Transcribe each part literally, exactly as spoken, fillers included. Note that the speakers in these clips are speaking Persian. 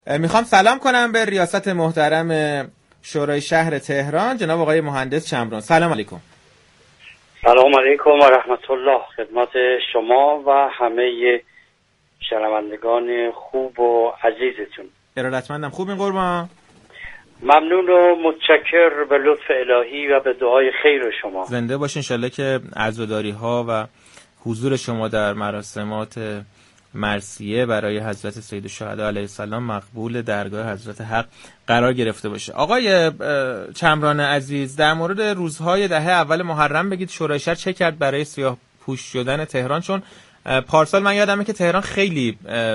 میخوام سلام کنم به ریاست محترم شورای شهر تهران جناب آقای مهندس چمران. سلام علیکم. سلام علیکم و رحمت الله خدمت شما و همه شنوندگان خوب و عزیزتون. ارادتمندم. خوبین قربان؟ ممنون و متشکر به لطف الهی و به دعای خیر شما. زنده باشین. انشالله که عزاداری ها و حضور شما در مراسمات مرثیه برای حضرت سید الشهدا علیه السلام مقبول درگاه حضرت حق قرار گرفته باشه. آقای چمران عزیز، در مورد روزهای دهه اول محرم بگید شورای شهر چه کرد برای سیاه پوش شدن تهران؟ چون پارسال من یادمه که تهران خیلی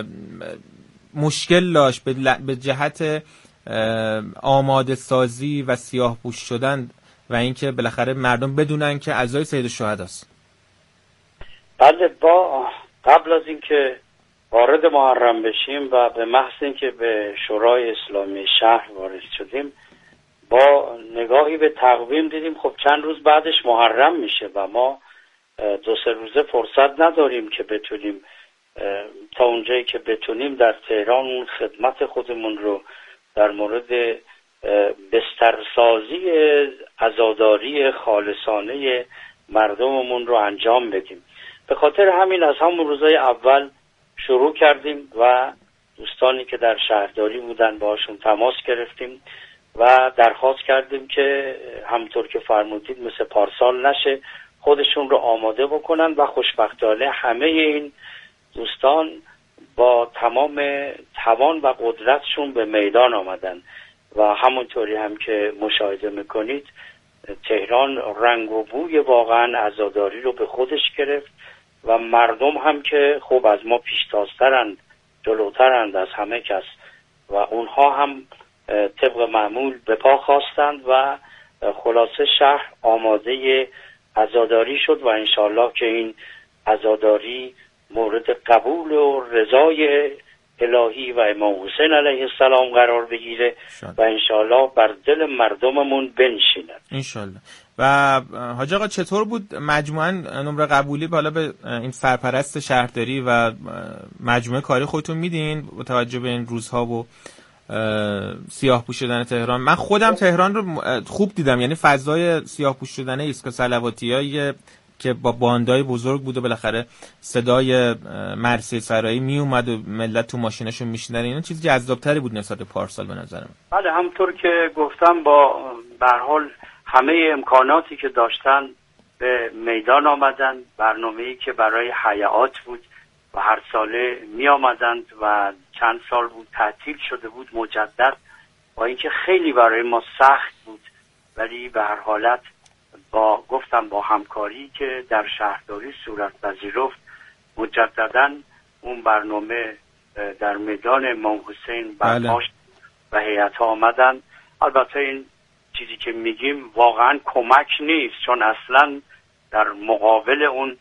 مشکل داشت به جهت آماده سازی و سیاه پوش شدن و اینکه بالاخره مردم بدونن که عزای سید الشهدا است. بله، با قبل از اینکه وارد محرم بشیم و به محض اینکه به شورای اسلامی شهر وارد شدیم با نگاهی به تقویم دیدیم خب چند روز بعدش محرم میشه و ما دو سه روزه فرصت نداریم که بتونیم تا اونجایی که بتونیم در تهران خدمت خودمون رو در مورد بسترسازی عزاداری خالصانه مردممون رو انجام بدیم. به خاطر همین از همون روزای اول شروع کردیم و دوستانی که در شهرداری بودن باشون تماس گرفتیم و درخواست کردیم که همونطور که فرمودید مثل پارسال نشه، خودشون رو آماده بکنن و خوشبختانه همه این دوستان با تمام توان و قدرتشون به میدان آمدن و همونطوری هم که مشاهده میکنید تهران رنگ و بوی واقعا عزاداری رو به خودش گرفت و مردم هم که خوب از ما پیشتازترند، جلوترند از همه کس و اونها هم طبق معمول به پا خواستند و خلاصه شهر آماده عزاداری شد و انشالله که این عزاداری مورد قبول و رضای الهی و امام حسین علیه السلام قرار بگیره و انشالله بر دل مردممون بنشیند انشالله. و حاج آقا چطور بود مجموعاً نمره قبولی بالا به این سرپرست شهرداری و مجموعه کاری خودتون میدین با توجه به این روزها و سیاه پوش شدن تهران؟ من خودم تهران رو خوب دیدم، یعنی فضای سیاه پوش شدن ایستگاه صلواتیایی که با باندای بزرگ بود و بالاخره صدای مرثیه سرایی می اومد و ملت تو ماشیناشون میشیندن، اینا چیز جذابتری بود نسبت به پارسال به نظرم. بله، همونطور که گفتم با به هر حال همه امکاناتی که داشتن به میدان آمدن. برنامه‌ای که برای حیات بود و هر ساله می آمدند و چند سال بود تعطیل شده بود مجدد، با اینکه خیلی برای ما سخت بود ولی به هر حالت با گفتم با همکاری که در شهرداری صورت پذیرفت مجدداً اون برنامه در میدان امام حسین برپا شد و هیئت‌ها آمدن. البته این چیزی که میگیم واقعاً کمک نیست، چون اصلاً در مقابل اون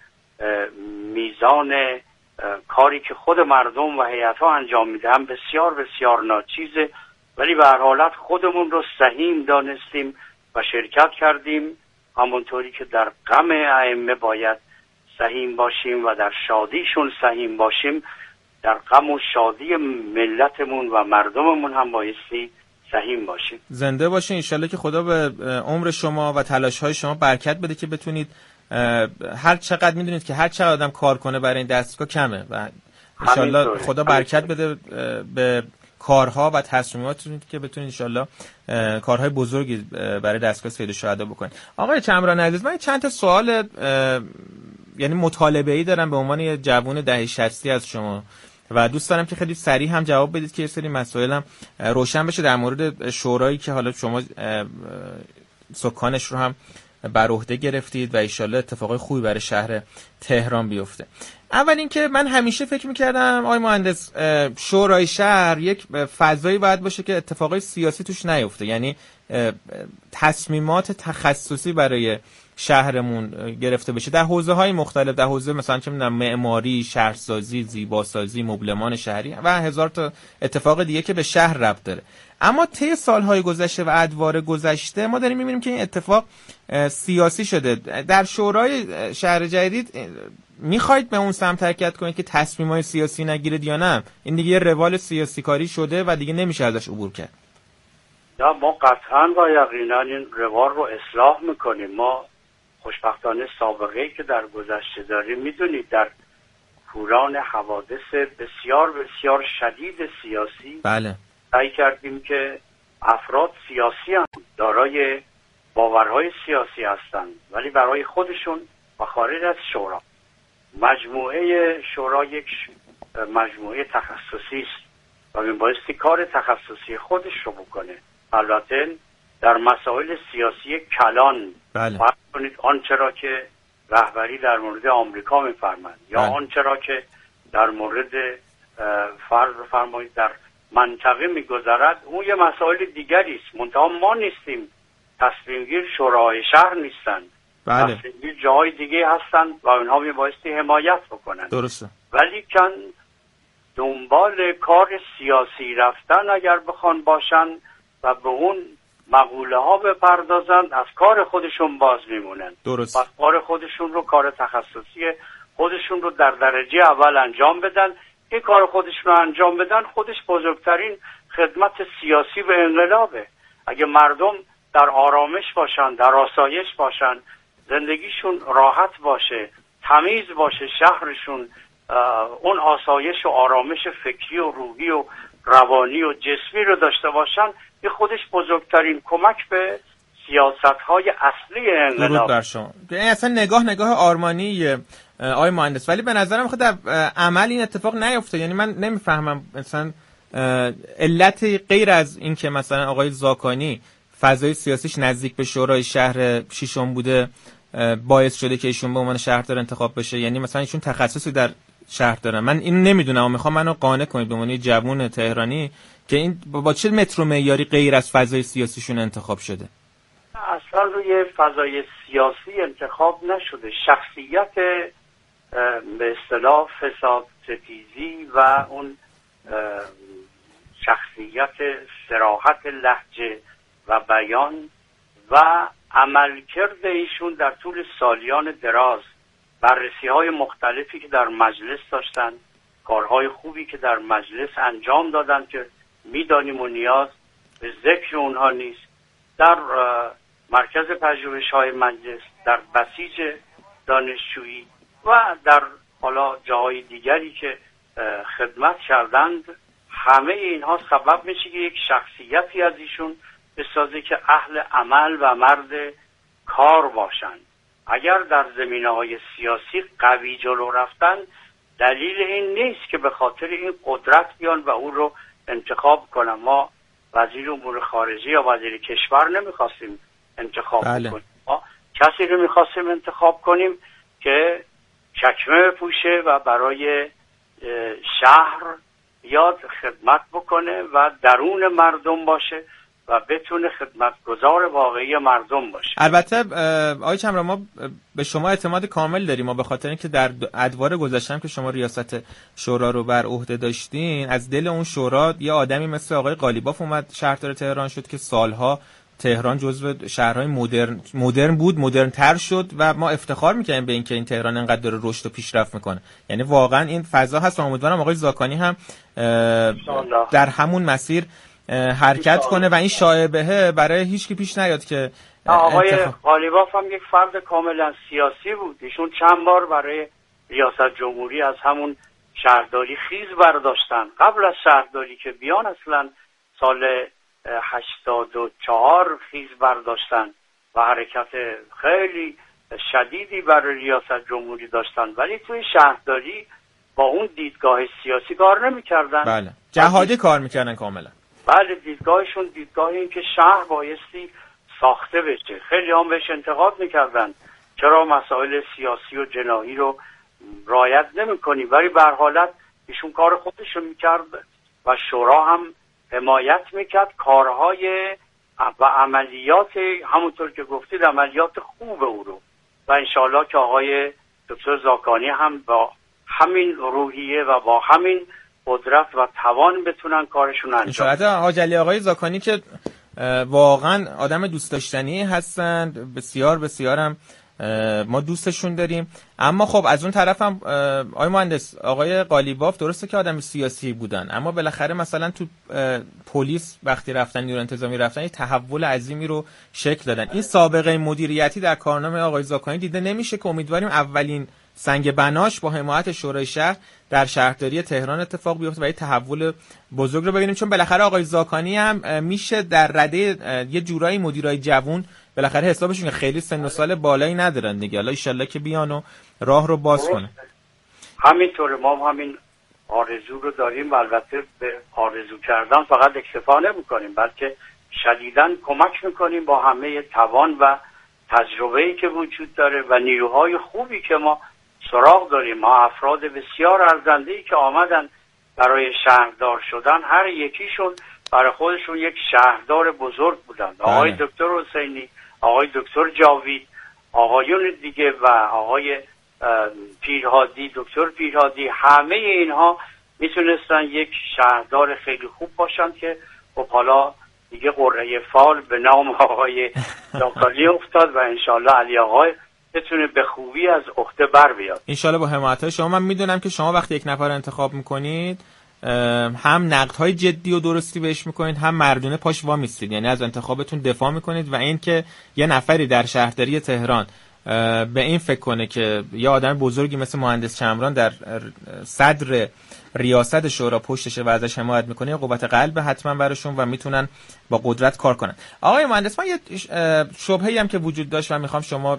میزان کاری که خود مردم و هیئت‌ها انجام میدن بسیار بسیار ناچیزه، ولی به هر حالت خودمون رو سهیم دانستیم و شرکت کردیم. همونطوری که در غم ائمه باید سهیم باشیم و در شادیشون سهیم باشیم، در غم و شادی ملتمون و مردممون هم بایستی سهیم باشیم. زنده باشین. انشالله که خدا به عمر شما و تلاش‌های شما برکت بده که بتونید هر چقدر میدونید که هر چقدر آدم کار کنه برای این دستگاه کمه و انشالله خدا برکت بده به کارها و تصمیماتتون که بتونید انشالله کارهای بزرگی برای دستگاه سید الشهدا بکنید. آقای چمران عزیز، من چند تا سوال یعنی مطالبه‌ای دارم به عنوان یه جوون دهه شصتی از شما و دوست دارم که خیلی سریع هم جواب بدید که یه سری مسائل هم روشن بشه در مورد شورایی که حالا شما سکانش رو هم بر عهده گرفتید و ان شاءالله اتفاقای خوبی برای شهر تهران بیفته. اول اینکه من همیشه فکر می‌کردم آقای مهندس شورای شهر یک فضایی باید باشه که اتفاقای سیاسی توش نیفته، یعنی تصمیمات تخصصی برای شهرمون گرفته بشه در حوزه‌های مختلف، در حوزه مثلا چه می‌دونم معماری، شهرسازی، زیباسازی، مبلمان شهری و هزار تا اتفاق دیگه که به شهر ربط داره. اما طی سال‌های گذشته و ادوار گذشته ما داریم می‌بینیم که این اتفاق سیاسی شده. در شورای شهر جدید میخواید به اون سمت حرکت کنید که تصمیم‌های سیاسی نگیرید یا نه؟ این دیگه روال سیاسی کاری شده و دیگه نمیشه ازش عبور کرد. نه، ما قطعا و یقینا این روال رو اصلاح میکنیم. ما خوشبختانه سابقه‌ای که در گذشته داریم، میدونید در کوران حوادث بسیار بسیار شدید سیاسی بله سعی کردیم که افراد سیاسی هم دارای باورهای سیاسی هستند ولی برای خودشون و خارج از شورا. مجموعه شورا یک مجموعه تخصصی است و میبایستی کار تخصصی خودش رو بکنه. البته در مسائل سیاسی کلان بله. فرض کنید آنچه را که رهبری در مورد آمریکا میفرمند یا بله. آنچه را که در مورد فرض فرمایید در منطقه میگذرد، اون یه مسائل دیگری است. منتها ما نیستیم تصمیمگیر، شورای شهر نیستند. بله. تصمیمگیر جاهای دیگه هستند و اونها میبایستی حمایت بکنند. درسته. ولی کن دنبال کار سیاسی رفتن اگر بخوان باشن و به اون مقوله ها بپردازند، از کار خودشون باز میمونن. درست. و کار خودشون رو، کار تخصصی خودشون رو در درجه اول انجام بدن. این کار خودشون رو انجام بدن خودش بزرگترین خدمت سیاسی به انقلابه. اگه مردم در آرامش باشن، در آسایش باشن، زندگیشون راحت باشه، تمیز باشه، شهرشون اون آسایش و آرامش فکری و روحی و روانی و جسمی رو داشته باشن، این خودش بزرگترین کمک به سیاست‌های اصلی انقلاب. درود بر شما. این اصلا نگاه نگاه آرمانی آقای مهندس، ولی به نظرم خود در عمل این اتفاق نیفته. یعنی من نمیفهمم مثلا علت غیر از این که مثلا آقای زاکانی فضای سیاسیش نزدیک به شورای شهر ششم بوده باعث شده که ایشون به عنوان شهردار انتخاب بشه. یعنی مثلا ایشون تخصصی در شهر دارن. من اینو نمیدونم و میخوام منو قانع کنید به عنوان جوون تهرانی که این با چه متر و معیاری غیر از فضای سیاسیشون انتخاب شده. اصلا روی فضای سیاسی انتخاب نشده. شخصیت به اصطلاح فساد ستیزی و اون شخصیت صراحت لهجه و بیان و عملکرد ایشون در طول سالیان دراز، بررسی های مختلفی که در مجلس داشتن، کارهای خوبی که در مجلس انجام دادن که میدانیم و نیاز به ذکر اونها نیست، در مرکز پژوهش‌های مجلس، در بسیج دانشجویی و در حالا جاهای دیگری که خدمت کردند، همه اینها سبب میشه که یک شخصیتی از ایشون بسازه که اهل عمل و مرد کار باشند. اگر در زمینه‌های سیاسی قوی جلو رفتن، دلیل این نیست که به خاطر این قدرت بیان و او رو انتخاب کنن. ما وزیر امور خارجه یا وزیر کشور نمیخواستیم انتخاب بله. کنیم. ما کسی رو میخواستیم انتخاب کنیم که چکمه بپوشه و برای شهر یاد خدمت بکنه و درون مردم باشه و بتونه خدمتگزار واقعی مردم باشه. البته آقای چمران، ما به شما اعتماد کامل داریم. ما به خاطر اینکه در ادوار گذشته که شما ریاست شورا رو بر عهده داشتین، از دل اون شورا یه آدمی مثل آقای قالیباف اومد شهردار تهران شد که سالها تهران جزو شهرهای مدرن مدرن بود، مدرن تر شد و ما افتخار میکنیم به اینکه این تهران انقدر داره رشد و پیشرفت میکنه. یعنی واقعا این فضا هست و امیدوارم آقای زاکانی هم در همون مسیر حرکت کنه و این شایعه برای هیچ کی پیش نیاد که آقای قالیباف هم یک فرد کاملا سیاسی بود. ایشون چند بار برای ریاست جمهوری از همون شهرداری خیز برداشتن. قبل از شهرداری که بیان اصلا سال هشتاد و چهار خیز برداشتن و حرکت خیلی شدیدی برای ریاست جمهوری داشتن، ولی توی شهرداری با اون دیدگاه سیاسی کار نمی‌کردن. بله، جهادی کار می‌کردن کاملا. بله، دیدگاهشون دیدگاه این که شهر بایستی ساخته بشه. خیلی هم بهش انتقاد می‌کردن چرا مسائل سیاسی و جنایی رو رعایت نمی‌کنی، ولی به هر حالت ایشون کار خودش رو می‌کرد و شورا هم حمایت میکرد. کارهای و عملیات همونطور که گفتید عملیات خوب او رو و انشالله که آقای دکتر زاکانی هم با همین روحیه و با همین قدرت و توان بتونن کارشون انجام بدن. حاج علی آقای زاکانی که واقعا آدم دوست داشتنی هستند، بسیار بسیارم ما دوستشون داریم. اما خب از اون طرف هم آقای مهندس، آقای قالیباف درسته که آدم سیاسی بودن، اما بالاخره مثلا تو پلیس وقتی رفتن، نیروی انتظامی رفتن، یه تحول عظیمی رو شکل دادن. این سابقه مدیریتی در کارنامه آقای زاکانی دیده نمیشه که امیدواریم اولین سنگ بناش با حمایت شورای شهر در شهرداری تهران اتفاق بیفته و یه تحول بزرگ رو ببینیم، چون بالاخره آقای زاکانی هم میشه در رده یه جورایی مدیرای جوون بالاخره حسابشون خیلی سن و سال بالایی ندارن دیگه. حالا ان شاءالله که بیان و راه رو باز کنه. همینطور ما همین آرزو رو داریم و البته به آرزو کردن فقط اکتفا نمی‌کنیم، بلکه شدیداً کمک می‌کنیم با همه توان و تجربه‌ای که وجود داره و نیروهای خوبی که ما سراغ داریم. ما افراد بسیار ارزنده‌ای که آمدن برای شهردار شدن، هر یکیشون برای خودشون یک شهردار بزرگ بودن. آقای دکتر حسینی، آقای دکتر جاوید، آقایون دیگه و آقای پیرهادی، دکتر پیرهادی، همه اینها میتونستن یک شهردار خیلی خوب باشن که خب حالا دیگه قرعه فال به نام آقای زاکانی افتاد و انشالله علی آقای بتونه به خوبی از عهده بر بیاد. انشالله با حمایت شما. من میدونم که شما وقتی یک نفر انتخاب میکنید هم نقدهای جدی و درستی بهش میکنید، هم مردونه پاش وا میستید، یعنی از انتخابتون دفاع میکنید و این که یه نفری در شهرداری تهران به این فکر کنه که یه آدم بزرگی مثل مهندس چمران در صدر ریاست شورا پشتشه و ازش حمایت میکنه، یه قوت قلب حتما براشون و میتونن با قدرت کار کنن. آقای مهندس، من یه شبهه‌ای هم که وجود داشت و میخوام شما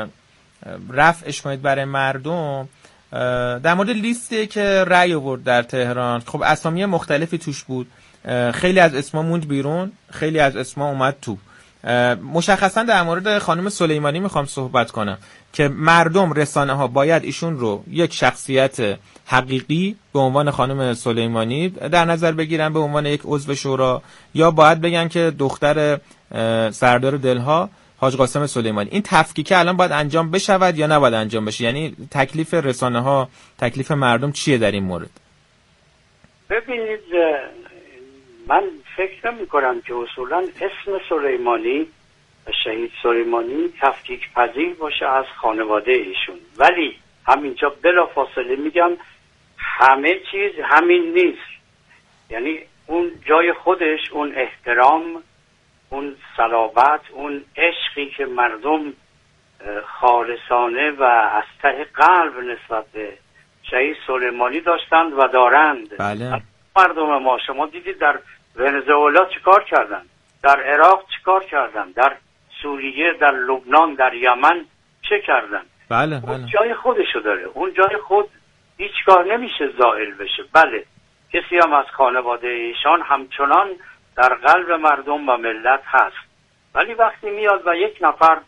رفعش کنید برای مردم، در مورد لیستی که رأی آورد در تهران. خب اسامی مختلفی توش بود، خیلی از اسما موند بیرون، خیلی از اسما اومد تو. مشخصا در مورد خانم سلیمانی میخوام صحبت کنم که مردم، رسانه ها باید ایشون رو یک شخصیت حقیقی به عنوان خانم سلیمانی در نظر بگیرن به عنوان یک عضو شورا، یا باید بگن که دختر سردار دلها حاج قاسم سلیمانی. این تفکیک الان باید انجام بشود یا نباید انجام بشه؟ یعنی تکلیف رسانه ها، تکلیف مردم چیه در این مورد؟ ببینید، من فکر نمی کنم که اصولا اسم سلیمانی و شهید سلیمانی تفکیک پذیر باشه از خانواده ایشون، ولی همینجا بلا فاصله میگم همه چیز همین نیست. یعنی اون جای خودش، اون احترام، اون صلابت، اون عشقی که مردم خالصانه و از ته قلب نسبت به شهید سلیمانی داشتند و دارند. بله. مردم ما، شما دیدید در ونزوئلا چیکار کردن، در عراق چیکار کردن، در سوریه، در لبنان، در یمن چه کردن. بله بله. اون جای خودشو داره، اون جای خود هیچ کار نمیشه زائل بشه. بله، کسی هم از خانواده ایشان همچنان در قلب مردم و ملت هست، ولی وقتی میاد و یک نفر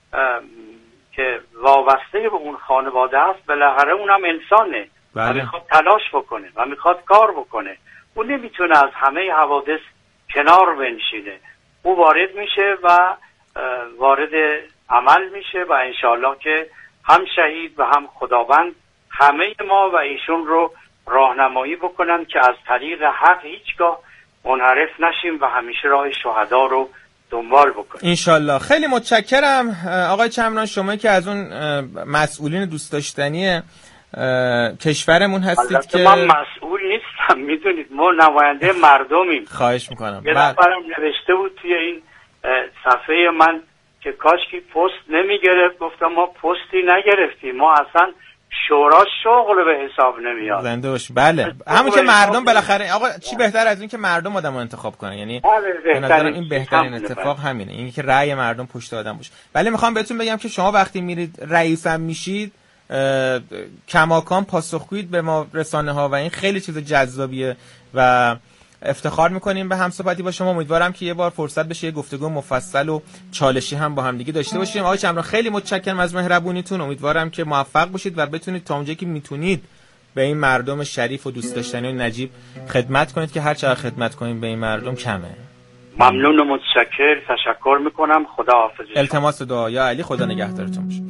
که وابسته به اون خانواده هست، بالاخره اونم انسانه. بله. و میخواد تلاش بکنه و میخواد کار بکنه، اون نمیتونه از همه حوادث کنار بنشینه. او وارد میشه و وارد عمل میشه و انشالله که هم شهید و هم خداوند همه ما و ایشون رو راهنمایی بکنن که از طریق حق هیچگاه منحرف نشیم و همیشه راه شهدا رو دنبال بکنیم انشالله. خیلی متشکرم آقای چمران، شما که از اون مسئولین دوست داشتنی کشورمون هستید که من مسئول نیستم، میدونید ما نماینده مردمیم. خواهش میکنم. یه نفرم نوشته بود توی این صفحه من که کاشکی پست نمیگرفت، گفتم ما پستی نگرفتیم، ما اصلا شورا شغل به حساب نمیاد. زنده باش. بله، همون که مردم بالاخره آقا چی بهتر از این که مردم آدمو انتخاب کنن، یعنی به نظرم این بهترین اتفاق همینه، این که رأی مردم پشت آدم باشه. ولی میخوام بهتون بگم که شما وقتی میرید رئیسم میشید کماکان پاسخگویید به ما رسانه ها و این خیلی چیز جذابیه و افتخار میکنیم به همصحبتی با شما. امیدوارم که یه بار فرصت بشه یه گفتگو مفصل و چالشی هم با هم دیگه داشته باشیم. آقای چمران خیلی متشکرم از مهربونیتون، امیدوارم که موفق باشید و بتونید تا اونجایی که میتونید به این مردم شریف و دوست داشتنی و نجیب خدمت کنید که هر چقدر خدمت کنید به این مردم کمه. ممنون و متشکر، تشکر میکنم. خدا حافظ. التماس دعا. یا علی، خدا نگهدارتون باشه.